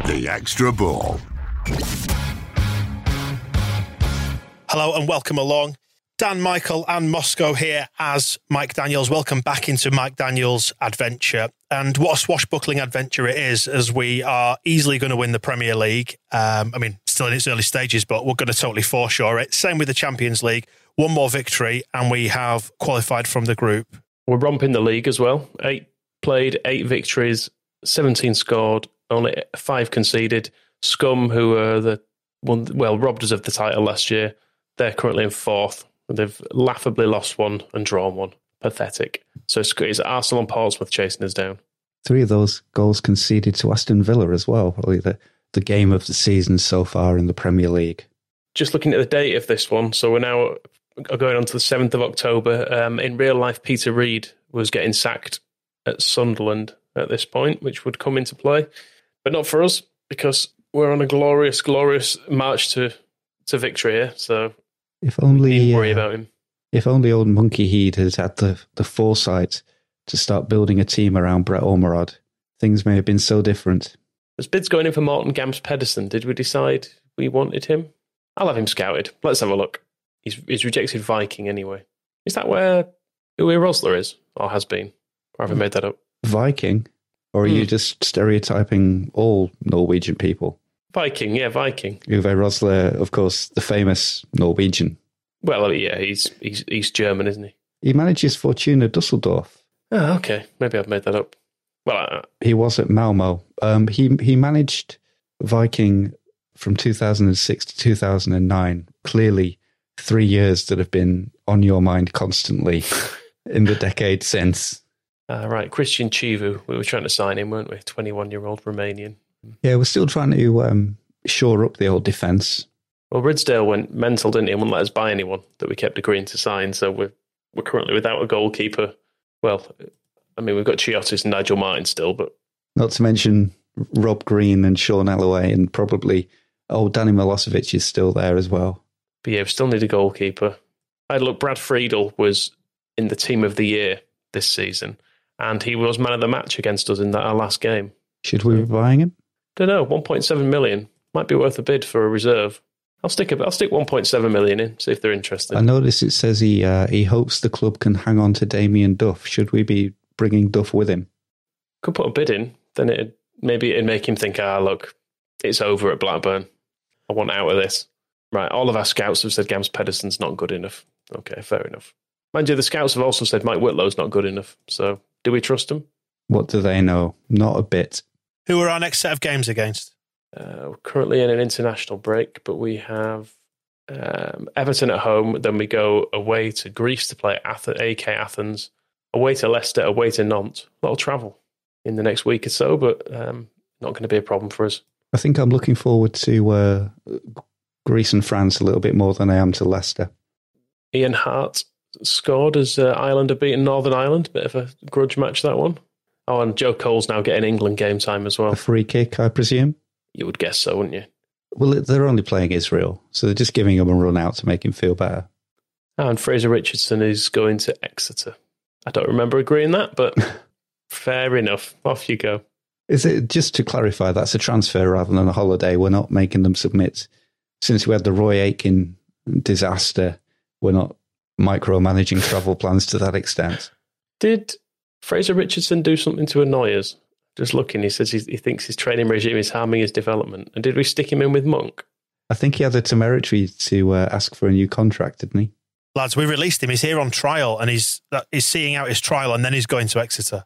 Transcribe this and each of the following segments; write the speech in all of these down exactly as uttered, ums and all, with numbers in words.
The Extra Ball. Hello and welcome along. Dan, Michael and Moscow here as Mike Daniels. Welcome back into Mike Daniels' adventure. And what a swashbuckling adventure it is, as we are easily going to win the Premier League. Um, I mean, still in its early stages, but we're going to totally foreshore it. Same with the Champions League. One more victory and we have qualified from the group. We're romping the league as well. Eight played, eight victories, seventeen scored, only five conceded. Scum, who are the one, well, robbed us of the title last year, they're currently in fourth. They've laughably lost one and drawn one. Pathetic. So it's Arsenal and Portsmouth chasing us down. Three of those goals conceded to Aston Villa as well. Probably the, the game of the season so far in the Premier League. Just looking at the date of this one, so we're now going on to the seventh of October. Um, in real life, Peter Reid was getting sacked at Sunderland at this point, which would come into play. But not for us, because we're on a glorious, glorious march to, to victory here. So if only worry uh, about him. If only old Monkey Heed had had the, the foresight to start building a team around Brett Ormerod, things may have been so different. There's bids going in for Morten Gamst Pedersen. Did we decide we wanted him? I'll have him scouted. Let's have a look. He's, he's rejected Viking anyway. Is that where Uwe Rosler is, or has been? Or have I made that up? Viking? Or are mm. you just stereotyping all Norwegian people? Viking, yeah, Viking. Uwe Rosler, of course, the famous Norwegian. Well, yeah, he's he's East German, isn't he? He manages Fortuna Dusseldorf. Oh, okay. Maybe I've made that up. Well, I, he was at Malmo. Um, he he managed Viking from two thousand six to two thousand nine. Clearly, three years that have been on your mind constantly in the decade since. Uh, right, Christian Chivu. We were trying to sign him, weren't we? twenty-one-year-old Romanian. Yeah, we're still trying to um, shore up the old defence. Well, Ridsdale went mental, didn't he? And wouldn't let us buy anyone that we kept agreeing to sign. So we're we're currently without a goalkeeper. Well, I mean, we've got Chiotis and Nigel Martin still, but not to mention Rob Green and Sean Alloway, and probably oh, Danny Milosevic is still there as well. But yeah, we still need a goalkeeper. I had a look. Brad Friedel was in the team of the year this season, and he was man of the match against us in that our last game. Should we be buying him? Don't know. one point seven million might be worth a bid for a reserve. I'll stick a, I'll stick one point seven million in, see if they're interested. I notice it says he uh, he hopes the club can hang on to Damien Duff. Should we be bringing Duff with him? Could put a bid in, then it maybe it'd make him think, ah, look, it's over at Blackburn. I want out of this. Right, all of our scouts have said Gamst Pedersen's not good enough. Okay, fair enough. Mind you, the scouts have also said Mike Whitlow's not good enough. So, do we trust him? What do they know? Not a bit. Who are our next set of games against? Uh, we're currently in an international break, but we have um, Everton at home. Then we go away to Greece to play Ath- A K Athens, away to Leicester, away to Nantes. A lot of travel in the next week or so, but um, not going to be a problem for us. I think I'm looking forward to uh, Greece and France a little bit more than I am to Leicester. Ian Hart scored as uh, Ireland have beaten Northern Ireland. Bit of a grudge match, that one. Oh, and Joe Cole's now getting England game time as well. A free kick, I presume? You would guess so, wouldn't you? Well, they're only playing Israel, so they're just giving him a run out to make him feel better. Oh, and Fraser Richardson is going to Exeter. I don't remember agreeing that, but fair enough. Off you go. Is it, just to clarify, that's a transfer rather than a holiday. We're not making them submit. Since we had the Roy Aitken disaster, we're not micromanaging travel plans to that extent. Did Fraser Richardson do something to annoy us? Just looking, he says he, he thinks his training regime is harming his development. And did we stick him in with Monk? I think he had the temerity to uh, ask for a new contract, didn't he? Lads, we released him. He's here on trial, and he's he's seeing out his trial, and then he's going to Exeter.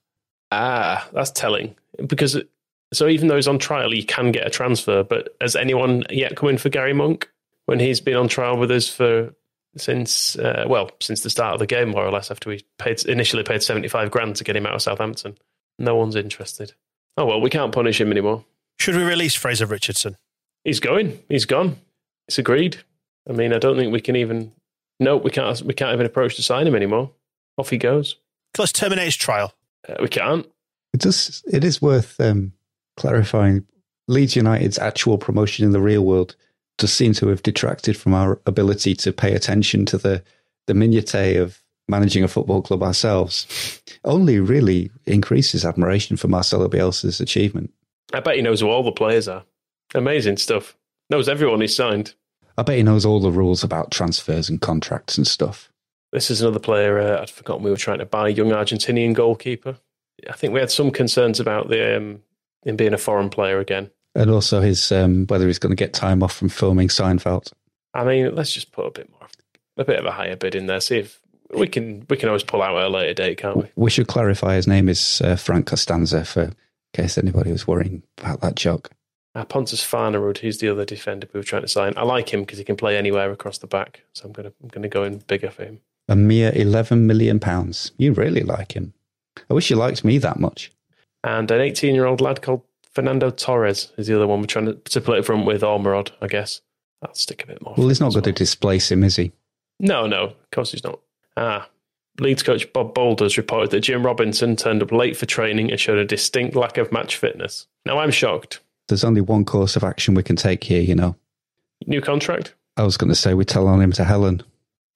Ah, that's telling. Because so even though he's on trial, you can get a transfer. But has anyone yet come in for Gary Monk when he's been on trial with us for since uh, well since the start of the game, more or less, after we paid initially paid seventy-five grand to get him out of Southampton? No one's interested. Oh, well, we can't punish him anymore. Should we release Fraser Richardson? He's going. He's gone. It's agreed. I mean, I don't think we can even... No, we can't We can't even approach to sign him anymore. Off he goes. Let's terminate his trial. Uh, we can't. It, does, it is worth um, clarifying. Leeds United's actual promotion in the real world does seem to have detracted from our ability to pay attention to the, the minutiae of managing a football club ourselves. Only really increases admiration for Marcelo Bielsa's achievement. I bet he knows who all the players are. Amazing stuff. Knows everyone he's signed. I bet he knows all the rules about transfers and contracts and stuff. This is another player uh, I'd forgotten we were trying to buy, young Argentinian goalkeeper. I think we had some concerns about the um, him being a foreign player again. And also his um, whether he's going to get time off from filming Seinfeld. I mean, let's just put a bit more, a bit of a higher bid in there. See if we can. We can always pull out at a later date, can't we? We should clarify his name is uh, Frank Costanza, for in case anybody was worrying about that joke. Uh, Pontus Farnerud, he's the other defender we were trying to sign. I like him because he can play anywhere across the back, so I'm gonna I'm gonna go in bigger for him. A mere eleven million pounds. You really like him. I wish you liked me that much. And an eighteen-year-old lad called Fernando Torres is the other one we're trying to, to play front with Ormerod, I guess. I'll stick a bit more. Well, he's not going well. to displace him, is he? No, no, of course he's not. Ah, Leeds coach Bob Boulders reported that Jim Robinson turned up late for training and showed a distinct lack of match fitness. Now, I'm shocked. There's only one course of action we can take here, you know. New contract? I was going to say we tell on him to Helen.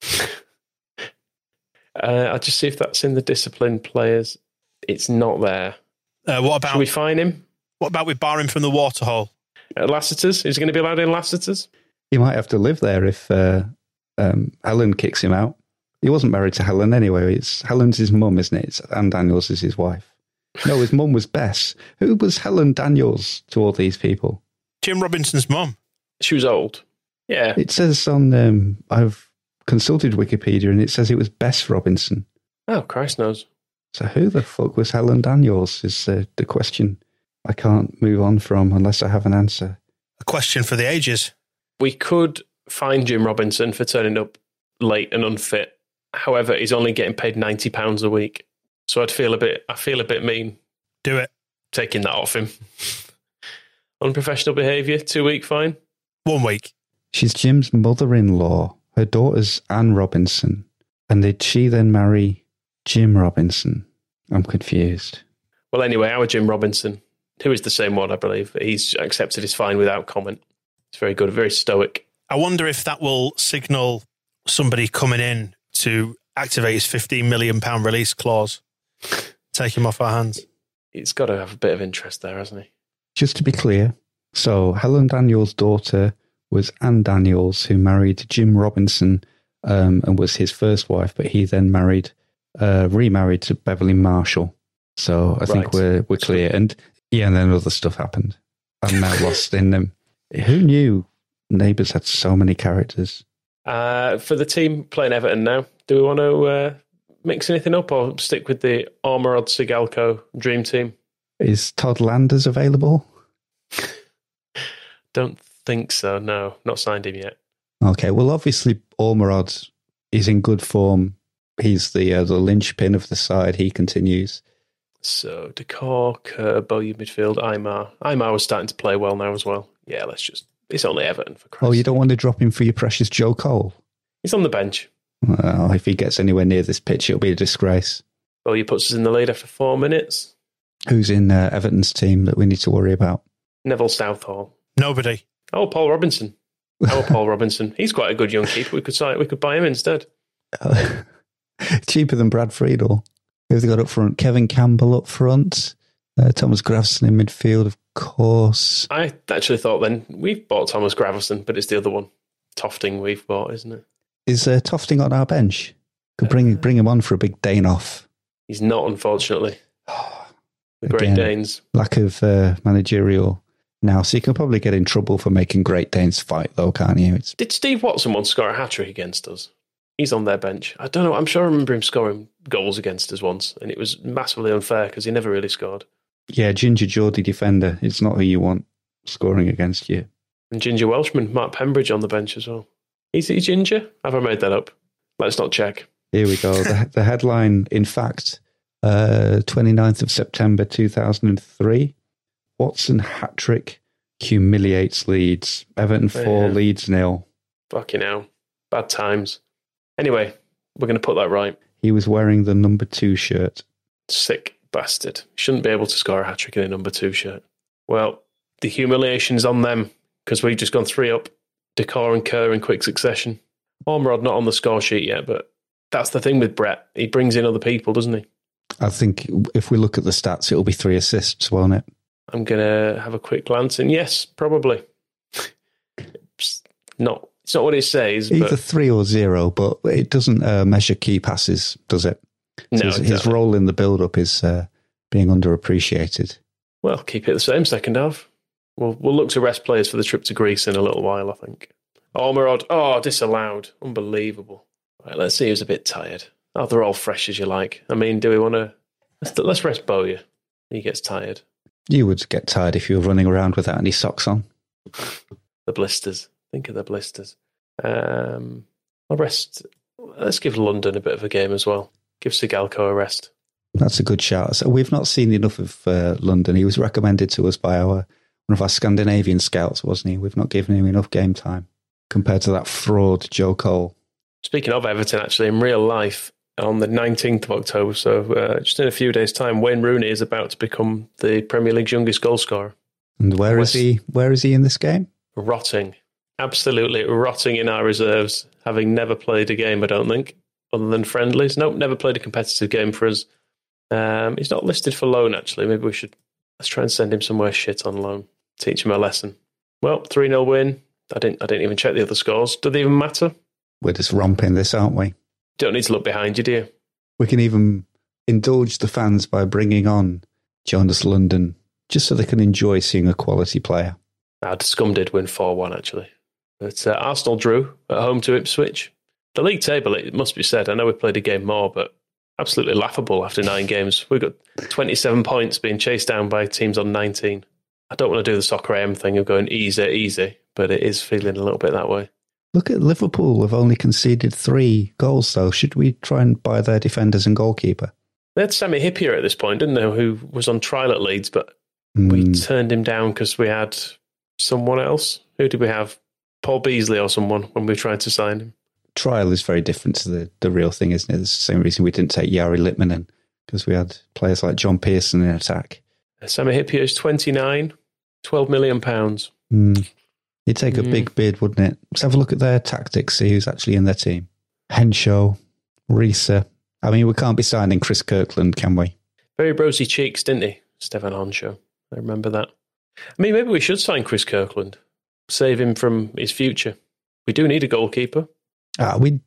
uh, I'll just see if that's in the disciplined players. It's not there. Uh, what about... Should we fine him? What about we bar him from the Waterhole? At Lassiter's? Is he going to be allowed in Lassiter's? He might have to live there if uh, um, Helen kicks him out. He wasn't married to Helen anyway. It's Helen's his mum, isn't it? It's Anne Daniels is his wife. No, his mum was Bess. Who was Helen Daniels to all these people? Jim Robinson's mum. She was old. Yeah. It says on, um, I've consulted Wikipedia and it says it was Bess Robinson. Oh, Christ knows. So who the fuck was Helen Daniels is uh, the question I can't move on from unless I have an answer. A question for the ages. We could fine Jim Robinson for turning up late and unfit. However, he's only getting paid ninety pounds a week. So I'd feel a bit, I feel a bit mean. Do it. Taking that off him. Unprofessional behaviour, two week fine. One week. She's Jim's mother-in-law. Her daughter's Anne Robinson. And did she then marry Jim Robinson? I'm confused. Well, anyway, our Jim Robinson, who is the same one, I believe, he's accepted his fine without comment. It's very good, very stoic. I wonder if that will signal somebody coming in to activate his fifteen million pounds release clause. Take him off our hands. He's got to have a bit of interest there, hasn't he? Just to be clear, so Helen Daniels' daughter was Anne Daniels, who married Jim Robinson um, and was his first wife, but he then married, uh, remarried to Beverly Marshall. So I think Right. we're we're clear. And yeah, and then other stuff happened. I'm now lost in them. Who knew Neighbours had so many characters? Uh, for the team playing Everton now, do we want to uh, mix anything up or stick with the Ormerod Sigalco dream team? Is Todd Landers available? Don't think so, no. Not signed him yet. Okay, well, obviously, Ormerod is in good form. He's the uh, the linchpin of the side. He continues. So, Decor, Kerr, Bowyer midfield, Aymar. Aymar was starting to play well now as well. Yeah, let's just... It's only Everton, for Christ's Oh, you sake. don't want to drop him for your precious Joe Cole? He's on the bench. Well, if he gets anywhere near this pitch, it'll be a disgrace. Bowyer puts us in the lead after four minutes. Who's in uh, Everton's team that we need to worry about? Neville Southall. Nobody. Oh, Paul Robinson. Our Paul Robinson. He's quite a good young keeper. We could sign, we could buy him instead. Cheaper than Brad Friedel. Who've they got up front? Kevin Campbell up front. Uh, Thomas Gravesen in midfield, of course. I actually thought then we've bought Thomas Gravesen, but it's the other one. Tofting we've bought, isn't it? Is uh, Tofting on our bench? Could bring bring him on for a big Dane off. He's not, unfortunately. The Great Again, Danes. Lack of uh, managerial now. So you can probably get in trouble for making Great Danes fight, though, can't you? It's... Did Steve Watson once score a hat-trick against us? He's on their bench. I don't know. I'm sure I remember him scoring goals against us once, and it was massively unfair because he never really scored. Yeah, Ginger Geordie defender. It's not who you want scoring against you. And Ginger Welshman, Mark Pembridge on the bench as well. Is he Ginger? Have I made that up? Let's not check. Here we go. the, the headline, in fact, uh, twenty-ninth of September two thousand three. Watson hat-trick humiliates Leeds. Everton four, Yeah. Leeds nil. Fucking hell. Bad times. Anyway, we're going to put that right. He was wearing the number two shirt. Sick bastard. Shouldn't be able to score a hat-trick in a number two shirt. Well, the humiliation's on them because we've just gone three up. Decor and Kerr in quick succession. Ormerod not on the score sheet yet, but that's the thing with Brett. He brings in other people, doesn't he? I think if we look at the stats, it'll be three assists, won't it? I'm going to have a quick glance, and yes, probably. It's not, it's not what it says. Either but... three or zero, but it doesn't uh, measure key passes, does it? No, so his, exactly. his role in the build-up is uh, being underappreciated. Well, keep it the same second half. We'll, we'll look to rest players for the trip to Greece in a little while, I think. Ormerod, oh, disallowed. Unbelievable. Right, let's see who's a bit tired. Oh, they're all fresh as you like. I mean, do we want to... Let's, let's rest Bowyer. He gets tired. You would get tired if you were running around without any socks on. The blisters. Think of the blisters. Um, I'll rest... Let's give London a bit of a game as well. Give Sigalko a rest. That's a good shout. So we've not seen enough of uh, London. He was recommended to us by our one of our Scandinavian scouts, wasn't he? We've not given him enough game time compared to that fraud, Joe Cole. Speaking of Everton, actually, in real life, on the nineteenth of October, so uh, just in a few days' time, Wayne Rooney is about to become the Premier League's youngest goal scorer. And where West, is he? Where is he in this game? Rotting. Absolutely rotting in our reserves, having never played a game, I don't think, other than friendlies. Nope, never played a competitive game for us. Um, he's not listed for loan, actually. Maybe we should... Let's try and send him somewhere shit on loan. Teach him a lesson. Well, three nil win. I didn't I didn't even check the other scores. Do they even matter? We're just romping this, aren't we? Don't need to look behind you, do you? We can even indulge the fans by bringing on Jonas London, just so they can enjoy seeing a quality player. Ah, Scum did win four one, actually. But uh, Arsenal drew at home to Ipswich. The league table, it must be said, I know we played a game more, but absolutely laughable after nine games. We've got twenty-seven points being chased down by teams on nineteen. I don't want to do the Soccer A M thing of going easy, easy, but it is feeling a little bit that way. Look at Liverpool, have only conceded three goals, though. Should we try and buy their defenders and goalkeeper? They had Sammy Hippier at this point, didn't they, who was on trial at Leeds, but mm. we turned him down because we had someone else. Who did we have? Paul Beasley or someone when we tried to sign him. Trial is very different to the, the real thing, isn't it? It's the same reason we didn't take Jari Litmanen, because we had players like John Pearson in attack. Sammy Hippier is twenty-nine, twelve million pounds. Mm. It'd take a Mm. big bid, wouldn't it? Let's have a look at their tactics, see who's actually in their team. Henshaw, Risa. I mean, we can't be signing Chris Kirkland, can we? Very rosy cheeks, didn't he? Stefan Henshaw. I remember that. I mean, maybe we should sign Chris Kirkland. Save him from his future. We do need a goalkeeper. Ah, we.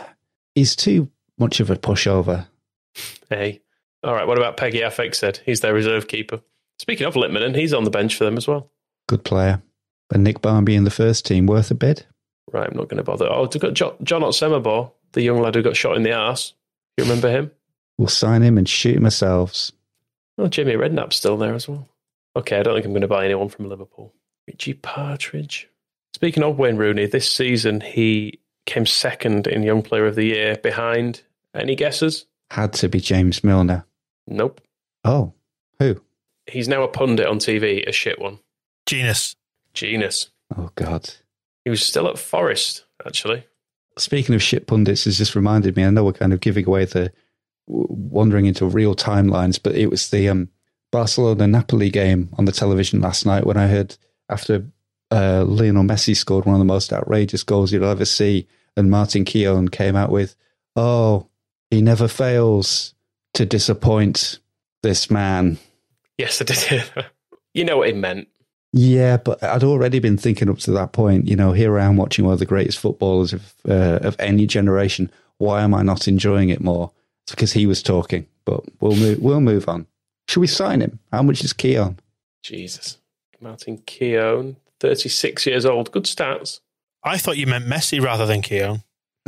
He's too much of a pushover. Hey. All right, what about Peggy Affleck said? He's their reserve keeper. Speaking of Litmanen, he's on the bench for them as well. Good player. And Nick Barmby in the first team, worth a bid? Right, I'm not going to bother. Oh, we've got jo- John Otsemabor, the young lad who got shot in the arse. You remember him? We'll sign him and shoot him ourselves. Oh, Jimmy Redknapp's still there as well. Okay, I don't think I'm going to buy anyone from Liverpool. Richie Partridge. Speaking of Wayne Rooney, this season he came second in Young Player of the Year behind, any guesses? Had to be James Milner. Nope. Oh, who? He's now a pundit on T V, a shit one. Genus. Genus. Oh, God. He was still at Forest, actually. Speaking of shit pundits, has just reminded me, I know we're kind of giving away the wandering into real timelines, but it was the um, Barcelona-Napoli game on the television last night when I heard after uh, Lionel Messi scored one of the most outrageous goals you'll ever see, and Martin Keown came out with, oh, he never fails to disappoint this man. Yes, I did hear that. You know what it meant. Yeah, but I'd already been thinking up to that point, you know, here I am watching one of the greatest footballers of uh, of any generation. Why am I not enjoying it more? It's because he was talking, but we'll move, we'll move on. Should we sign him? How much is Keown? Jesus. Martin Keown, thirty-six years old. Good stats. I thought you meant Messi rather than Keown.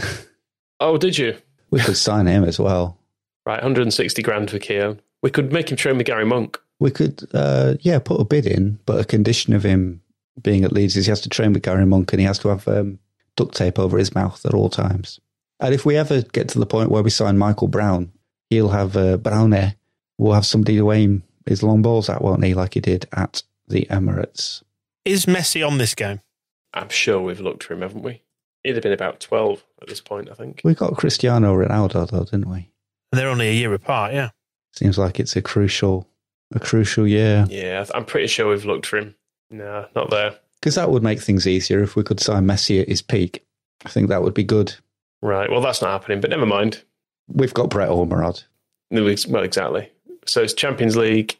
Oh, did you? We could sign him as well. Right, one hundred sixty grand for Keown. We could make him train with Gary Monk. We could, uh, yeah, put a bid in, but a condition of him being at Leeds is he has to train with Gary Monk and he has to have um, duct tape over his mouth at all times. And if we ever get to the point where we sign Michael Brown, he'll have uh, Brownie. We'll have somebody to aim his long balls at, won't he, like he did at the Emirates. Is Messi on this game? I'm sure we've looked for him, haven't we? He'd have been about twelve at this point, I think. We got Cristiano Ronaldo, though, didn't we? And they're only a year apart, yeah. Seems like it's a crucial, a crucial year. Yeah, I'm pretty sure we've looked for him. No, not there. Because that would make things easier if we could sign Messi at his peak. I think that would be good. Right, well, that's not happening, but never mind. We've got Brett Ormerod. Well, exactly. So it's Champions League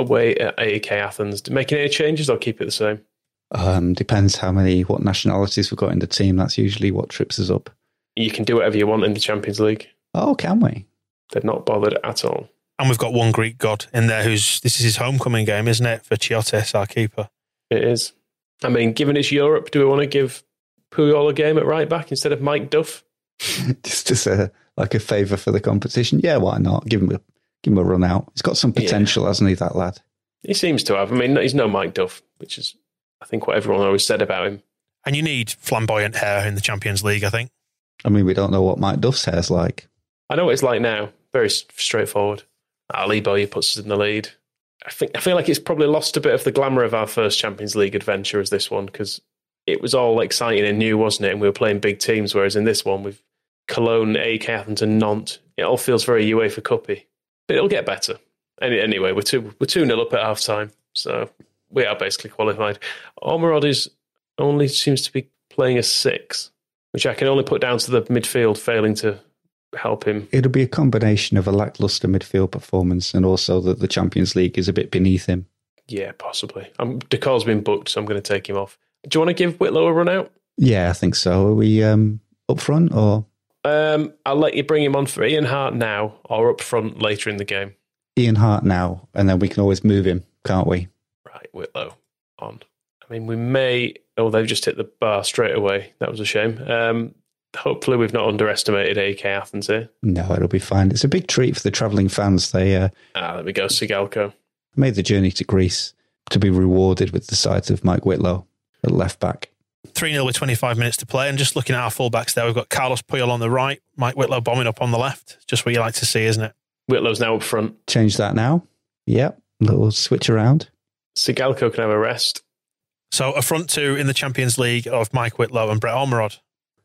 away at A E K Athens. Making any changes or keep it the same? Um, depends how many, what nationalities we've got in the team. That's usually what trips us up. You can do whatever you want in the Champions League. Oh, can we? They're not bothered at all. And we've got one Greek god in there who's, this is his homecoming game, isn't it? For Chiotis, our keeper. It is. I mean, given it's Europe, do we want to give Puyol a game at right back instead of Mike Duff? Just as a, like a favour for the competition. Yeah, why not? Give him a, give him a run out. He's got some potential, yeah. hasn't he, that lad? He seems to have. I mean, he's no Mike Duff, which is, I think, what everyone always said about him. And you need flamboyant hair in the Champions League, I think. I mean, we don't know what Mike Duff's hair's like. I know what it's like now. Very straightforward. Ali Boye puts us in the lead. I think I feel like it's probably lost a bit of the glamour of our first Champions League adventure as this one, because it was all exciting and new, wasn't it? And we were playing big teams, whereas in this one, with Cologne, A E K Athens and Nantes, it all feels very UEFA Cup-y. But it'll get better. Any, anyway, we're two we're two nil up at half time, so we are basically qualified. Ormerod is only seems to be playing a six, which I can only put down to the midfield failing to help him. It'll be a combination of a lacklustre midfield performance and also that the Champions League is a bit beneath him. Yeah, possibly. Um, Decole's been booked, so I'm going to take him off. Do you want to give Whitlow a run out? Yeah, I think so. Are we um, up front or? Um, I'll let you bring him on for Ian Hart now or up front later in the game. Ian Hart now, and then we can always move him, can't we? Right, Whitlow on. I mean, we may... Oh, they've just hit the bar straight away. That was a shame. Um, hopefully we've not underestimated A E K Athens here. No, it'll be fine. It's a big treat for the travelling fans. They uh, Ah, there we go, Sigalko. Made the journey to Greece to be rewarded with the sight of Mike Whitlow at left back. three nil with twenty-five minutes to play. And just looking at our fullbacks there, we've got Carlos Puyol on the right, Mike Whitlow bombing up on the left. Just what you like to see, isn't it? Whitlow's now up front. Change that now. Yep, little switch around. Sigalko can have a rest. So a front two in the Champions League of Mike Whitlow and Brett Ormerod.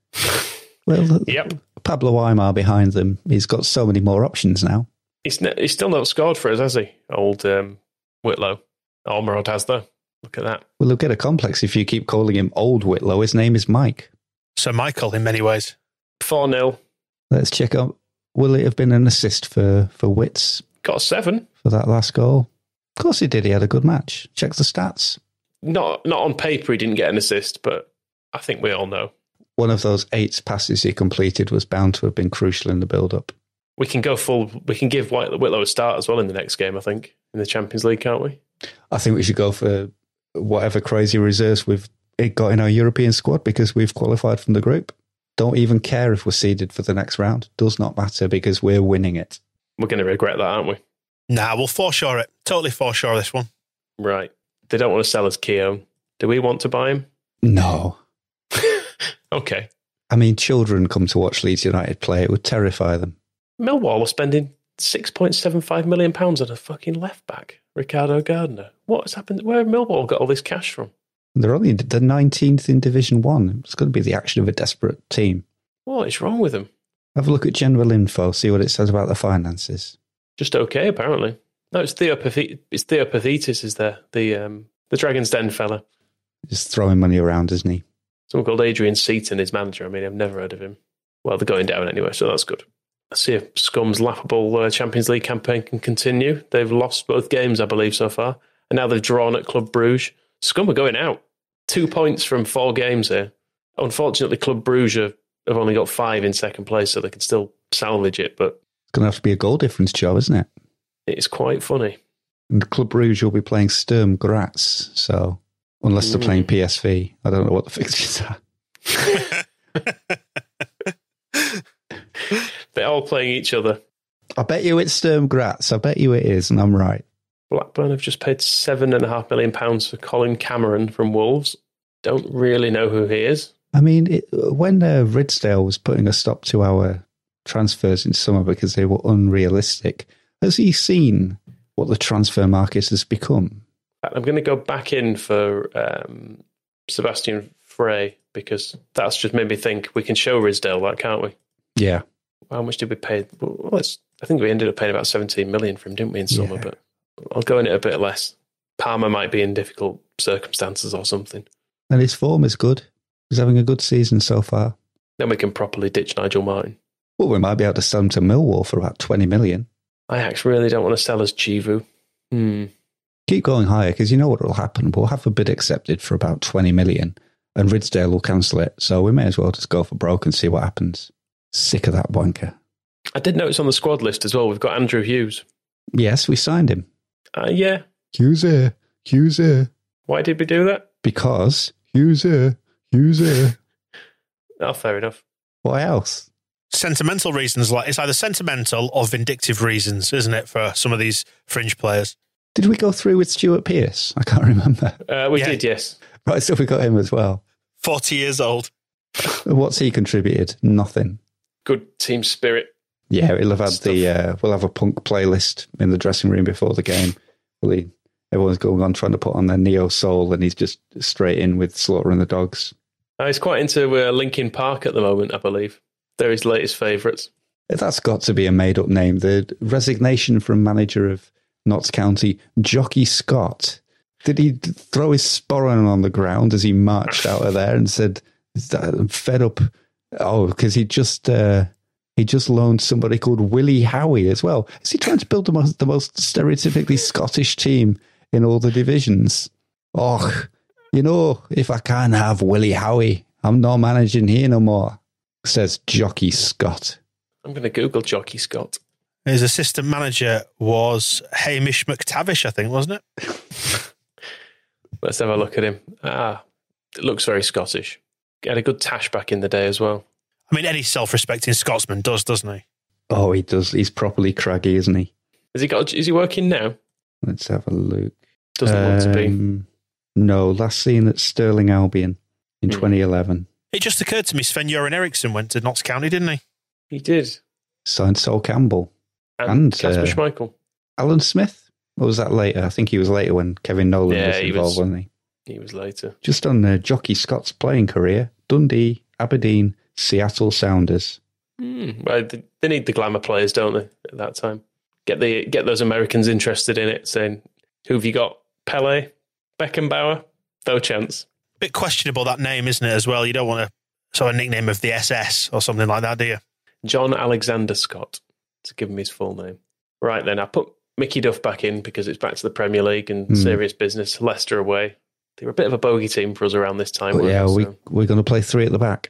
Well, yep. Pablo Aimar behind them. He's got so many more options now. He's, ne- he's still not scored for us, has he? Old um, Whitlow. Ormerod has, though. Look at that. Well, he'll get a complex if you keep calling him Old Whitlow. His name is Mike. So Michael, in many ways. four nil. Let's check out. Will it have been an assist for, for Wits? Got a seven. For that last goal? Of course he did. He had a good match. Check the stats. Not not on paper he didn't get an assist, but I think we all know. One of those eight passes he completed was bound to have been crucial in the build-up. We can go full. We can give Whitlow a start as well in the next game, I think, in the Champions League, can't we? I think we should go for whatever crazy reserves we've got in our European squad because we've qualified from the group. Don't even care if we're seeded for the next round. Does not matter because we're winning it. We're going to regret that, aren't we? Nah, we'll foreshore it. Totally foreshore this one. Right. They don't want to sell us Keown. Do we want to buy him? No. Okay. I mean, children come to watch Leeds United play. It would terrify them. Millwall are spending six point seven five million pounds on a fucking left-back, Ricardo Gardner. What has happened? Where have Millwall got all this cash from? They're only the nineteenth in Division one. It's going to be the action of a desperate team. What is wrong with them? Have a look at general info, see what it says about the finances. Just okay, apparently. No, it's Theo Pathe- it's Theo Pathetis is there, the um, the Dragon's Den fella. Just throwing money around, isn't he? Someone called Adrian Seaton, his manager. I mean, I've never heard of him. Well, they're going down anyway, so that's good. Let's see if Scum's laughable uh, Champions League campaign can continue. They've lost both games, I believe, so far. And now they've drawn at Club Brugge. Scum are going out. Two points from four games here. Unfortunately, Club Brugge have only got five in second place, so they can still salvage it. But it's going to have to be a goal difference job, isn't it? It's quite funny. And Club Brugge will be playing Sturm Graz, so unless they're mm. playing P S V, I don't know what the fixtures are. They're all playing each other. I bet you it's Sturm Graz. I bet you it is, and I'm right. Blackburn have just paid seven and a half million pounds for Colin Cameron from Wolves. Don't really know who he is. I mean, it, when uh, Ridsdale was putting a stop to our transfers in summer because they were unrealistic, has he seen what the transfer market has become? I'm going to go back in for um, Sebastian Frey because that's just made me think we can show Ridsdale that, can't we? Yeah. How much did we pay? Well, it's, I think we ended up paying about seventeen million for him, didn't we, in summer? Yeah. But I'll go in it a bit less. Palmer might be in difficult circumstances or something. And his form is good. He's having a good season so far. Then we can properly ditch Nigel Martin. Well, we might be able to sell him to Millwall for about twenty million. Ajax really don't want to sell us Chivu. Hmm. Keep going higher, because you know what will happen. We'll have a bid accepted for about twenty million, and Ridsdale will cancel it. So we may as well just go for broke and see what happens. Sick of that wanker. I did notice on the squad list as well, we've got Andrew Hughes. Yes, we signed him. Uh, yeah. Hughes here. Hughes here. Why did we do that? Because Hughes here. Hughes here. Oh, fair enough. Why else? Sentimental reasons. Like it's either sentimental or vindictive reasons, isn't it, for some of these fringe players? Did we go through with Stuart Pearce? I can't remember. Uh, we Yeah. did, yes. Right, so we got him as well. forty years old. What's he contributed? Nothing. Good team spirit. Yeah, we'll have had Stuff. the uh, we'll have a punk playlist in the dressing room before the game. Will he, everyone's going on trying to put on their neo soul, and he's just straight in with Slaughter and the Dogs. Uh, he's quite into uh, Linkin Park at the moment, I believe. They're his latest favourites. That's got to be a made up name. The resignation from manager of Notts County, Jockey Scott. Did he throw his sporran on the ground as he marched out of there and said, "I'm fed up"? Oh, because he just uh, he just loaned somebody called Willie Howie as well. Is he trying to build the most the most stereotypically Scottish team in all the divisions? Oh, you know, if I can't have Willie Howie, I'm not managing here no more, says Jockey Scott. I'm going to Google Jockey Scott. His assistant manager was Hamish McTavish, I think, wasn't it? Let's have a look at him. Ah, it looks very Scottish. He had a good tash back in the day as well. I mean, any self-respecting Scotsman does, doesn't he? Oh, he does. He's properly craggy, isn't he? Has he got? Is he working now? Let's have a look. Doesn't want to be. Um, No, last seen at Stirling Albion in Hmm. twenty eleven. It just occurred to me Sven-Göran Eriksson went to Notts County, didn't he? He did. Signed Sol Campbell. And, And, Casper uh, Schmeichel. Alan Smith? Or was that later? I think he was later when Kevin Nolan Yeah, was he involved, was. wasn't he? He was later. Just on uh, Jockey Scott's playing career, Dundee, Aberdeen, Seattle Sounders. Hmm. Well, they they need the glamour players, don't they? At that time, get the get those Americans interested in it, saying, "Who have you got? Pele, Beckenbauer, no chance." Bit questionable, that name, isn't it, as well? You don't want a sort of nickname of the S S or something like that, do you? John Alexander Scott, to give him his full name. Right then, I put Mickey Duff back in because it's back to the Premier League and Hmm. serious business. Leicester away. They were a bit of a bogey team for us around this time. But weren't yeah, they? we, So we're going to play three at the back.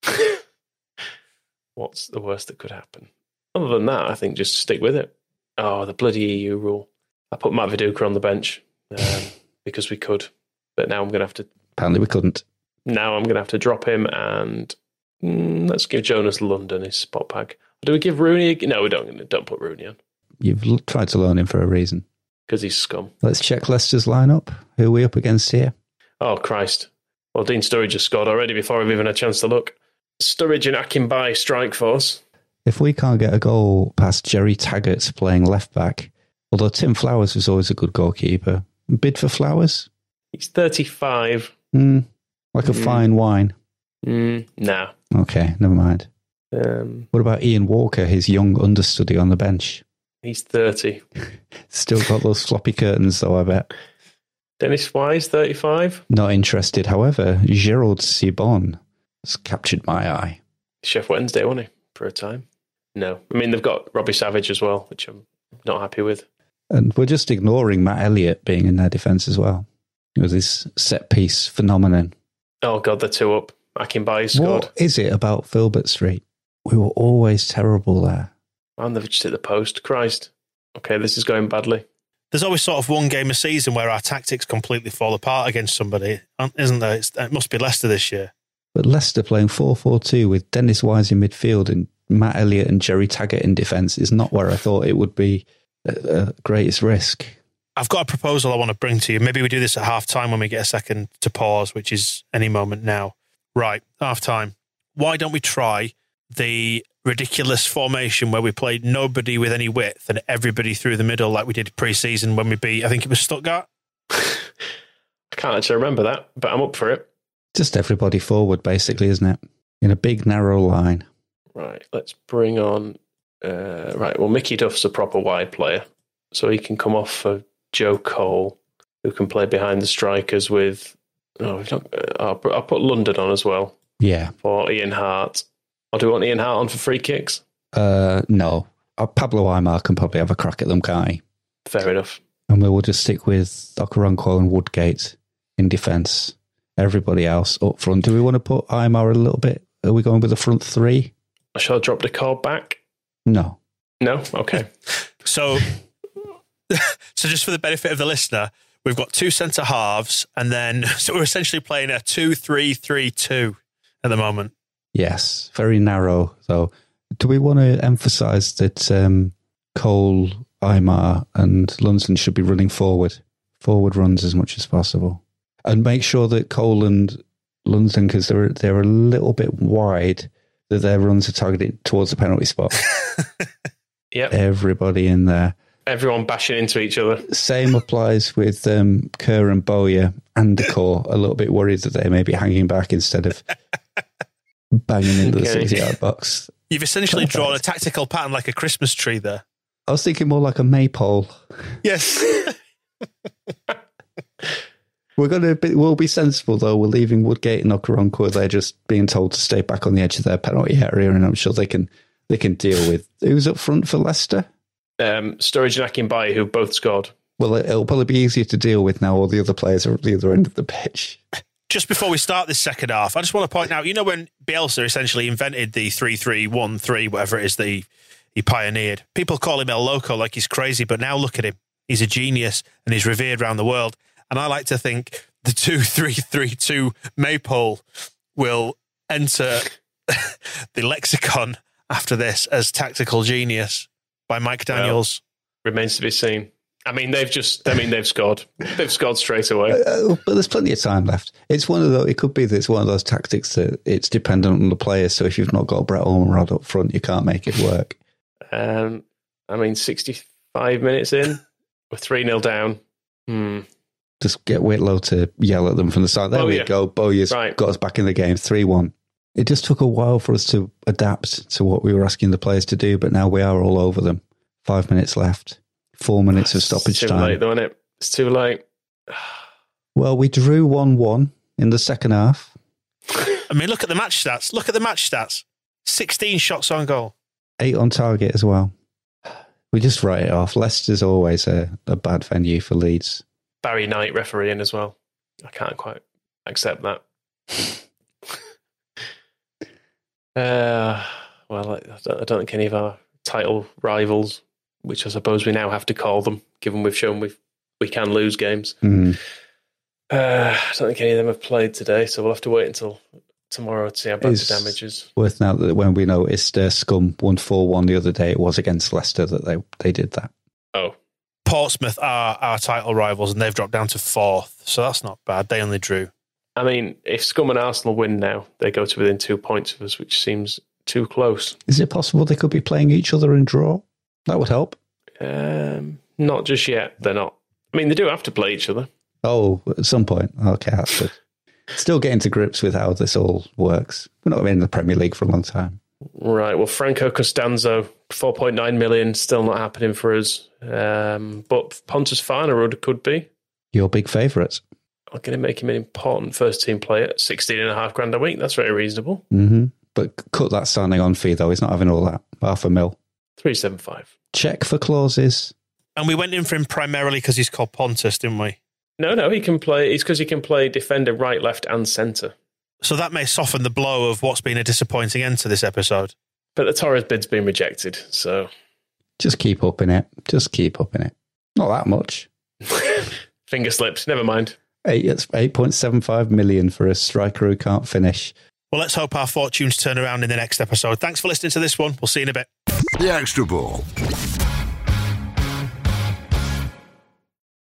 what's the worst that could happen? Other than that, I think just stick with it. Oh, the bloody E U rule. I put Matt Viduka on the bench um, because we could. But now I'm going to have to Apparently we couldn't. Now I'm going to have to drop him and mm, let's give Jonas London his spot pack. Do we give Rooney? A, no, we don't. Don't put Rooney on You've l- tried to loan him for a reason. because he's scum. Let's check Leicester's lineup. Who are we up against here? Oh, Christ. Well, Dean Sturridge has scored already before I've even had a chance to look. Sturridge and Akinbaye strike force. If we can't get a goal past Jerry Taggart playing left back, although Tim Flowers was always a good goalkeeper, bid for Flowers? He's thirty-five. Mm, like a Mm. fine wine. Mm, nah. Okay, never mind. Um, What about Ian Walker, his young understudy on the bench? he's thirty. Still got those floppy curtains, though, I bet. Dennis Wise, thirty-five. Not interested. However, Gerald Sibon has captured my eye. Chef Wednesday, wasn't he, for a time? No. I mean, they've got Robbie Savage as well, which I'm not happy with. And we're just ignoring Matt Elliott being in their defence as well. It was this set-piece phenomenon. Oh, God, they're two up. Akinbaye scored. What is it about Filbert Street? We were always terrible there. And they've just hit the post. Christ. Okay, this is going badly. There's always sort of one game a season where our tactics completely fall apart against somebody, isn't there? It's, it must be Leicester this year. But Leicester playing four four two with Dennis Wise in midfield and Matt Elliott and Jerry Taggart in defence is not where I thought it would be the greatest risk. I've got a proposal I want to bring to you. Maybe we do this at half time when we get a second to pause, which is any moment now. Right, half time. Why don't we try the ridiculous formation where we played nobody with any width and everybody through the middle like we did pre-season when we beat, I think it was Stuttgart? I can't actually remember that, but I'm up for it. Just everybody forward, basically, isn't it? In a big, narrow line. Right, let's bring on... Uh, right, well, Mickey Duff's a proper wide player, so he can come off for Joe Cole, who can play behind the strikers with... Oh, we've not, uh, I'll, put, I'll put London on as well Yeah. for Ian Hart. Or do we want Ian Hart on for free kicks? Uh, no. Uh, Pablo Aimar can probably have a crack at them, can't he? Fair enough. And we will just stick with Okoronkwo and Woodgate in defence. Everybody else up front. Do we want to put Aymar a little bit? Are we going with the front three? Shall I drop the card back? No. No? Okay. so, so just for the benefit of the listener, we've got two centre halves, and then so we're essentially playing a two three three two at the moment. Yes, very narrow. So, do we want to emphasise that um, Cole, Aymar, and Lunsden should be running forward, forward runs as much as possible, and make sure that Cole and Lunsden, because they're they're a little bit wide, that their runs are targeted towards the penalty spot. Yep. Everybody in there. Everyone bashing into each other. Same applies with um, Kerr and Bowyer and Decor. A little bit worried that they may be hanging back instead of banging into okay. the sixty-yard box. You've essentially Perfect. drawn a tactical pattern like a Christmas tree there. I was thinking more like a maypole. Yes. We're going to be, we'll be sensible, though. We're leaving Woodgate and Okoronkwo. They're just being told to stay back on the edge of their penalty area, and I'm sure they can they can deal with. Who's up front for Leicester? Um, Sturridge and Akinbaye, who both scored. Well, it'll probably be easier to deal with now all the other players are at the other end of the pitch. Just before we start this second half, I just want to point out, you know, when Bielsa essentially invented the three three one three, whatever it is that he, he pioneered, people call him El Loco like he's crazy, but now look at him. He's a genius and he's revered around the world. And I like to think the two three three two Maypole will enter the lexicon after this as tactical genius by Mike Daniels. Well, remains to be seen. I mean, they've just, I mean, they've scored. They've scored straight away. Uh, but there's plenty of time left. It's one of those, it could be that it's one of those tactics that it's dependent on the players. So if you've not got Brett Ormerod up front, you can't make it work. Um, I mean, sixty-five minutes in, we're three nil down. Hmm. Just get Whitlow to yell at them from the side. There oh, we yeah. go. Bowyer's right. got us back in the game, three one. It just took a while for us to adapt to what we were asking the players to do, but now we are all over them. Five minutes left. Four minutes of stoppage time. It's too time. late, though, isn't it? It's too late. Well, we drew one one in the second half. I mean, look at the match stats. Look at the match stats. sixteen shots on goal. Eight on target as well. We just write it off. Leicester's always a, a bad venue for Leeds. Barry Knight refereeing as well. I can't quite accept that. uh, well, I don't think any of our title rivals, which I suppose we now have to call them, given we've shown we we can lose games. Mm. Uh, I don't think any of them have played today, so we'll have to wait until tomorrow to see how bad it's the damage is. Worth now that when we noticed uh, Scum won four one the other day, it was against Leicester that they, they did that. Oh. Portsmouth are our title rivals and they've dropped down to fourth, so that's not bad. They only drew. I mean, if Scum and Arsenal win now, they go to within two points of us, which seems too close. Is it possible they could be playing each other and draw? That would help. Um, not just yet. They're not. I mean, they do have to play each other. Oh, at some point. Okay, that's good. Still getting to grips with how this all works. We're not been in the Premier League for a long time. Right. Well, Franco Costanzo, four point nine million, still not happening for us. Um, but Pontus Farnerud could be. Your big favourite. I'm going to make him an important first team player at sixteen and a half grand a week. That's very reasonable. Mm-hmm. But cut that signing on fee, though. He's not having all that. Half a mil. three seventy-five. Check for clauses. And we went in for him primarily because he's called Pontus, didn't we? No, no, he can play. It's because he can play defender, right, left, and centre. So that may soften the blow of what's been a disappointing end to this episode. But the Torres bid's been rejected, so... Just keep up in it. Just keep up in it. Not that much. Finger slipped. Never mind. Eight, it's eight point seven five million for a striker who can't finish. Well, let's hope our fortunes turn around in the next episode. Thanks for listening to this one. We'll see you in a bit. The Extra Ball.